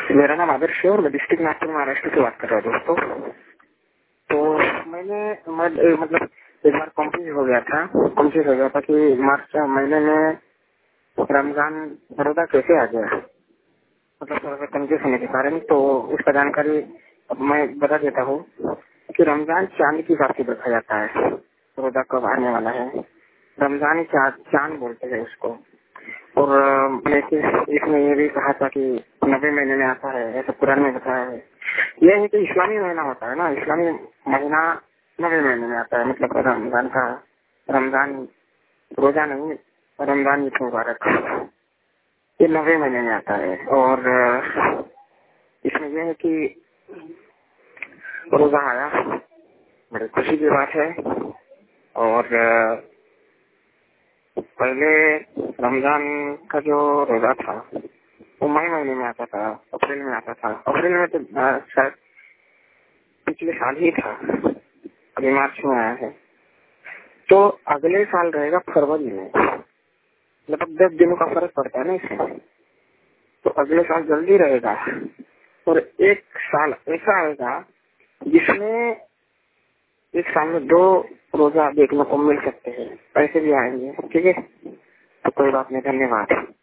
मेरा नाम आदर्श है और मैं डिस्ट्रिक्ट नागपुर महाराष्ट्र से बात कर रहा हूँ दोस्तों। तो मतलब एक बार कंप्लीट हो गया था कि मार्च महीने में रमजान रोजा कैसे आ गया, मतलब थोड़ा सा कंफ्यूज होने के कारण। तो उसका जानकारी अब मैं बता देता हूँ कि रमजान चांद के हिसाब से देखा जाता है, रोजा कब आने वाला है। रमजान चांद बोलते हैं उसको। और इसमें ये भी कहा था कि 90 महीने में आता है, ऐसा कुरान में बताया है। यह है कि इस्लामी महीना होता है ना, इस्लामी महीना 90 महीने में आता है। मतलब रमजान रोजा नहीं, रमजान ईद मुबारक, ये 90 महीने में आता है। और इसमें यह है कि रोजा आया, बड़ी खुशी की बात है। और पहले रमजान का जो रोजा था वो मई महीने में आता था, अप्रैल में आता था। अप्रैल में तो शायद पिछले साल ही था, अभी मार्च में आया है। तो अगले साल रहेगा फरवरी में, लगभग 10 दिनों का फर्क पड़ता है ना इसमें। तो अगले साल जल्दी रहेगा। और एक साल ऐसा आएगा जिसमें एक साल में 2 रोजा देखने को मिल सकते हैं, ऐसे भी आएंगे। ठीक है, तो कोई बात नहीं, धन्यवाद।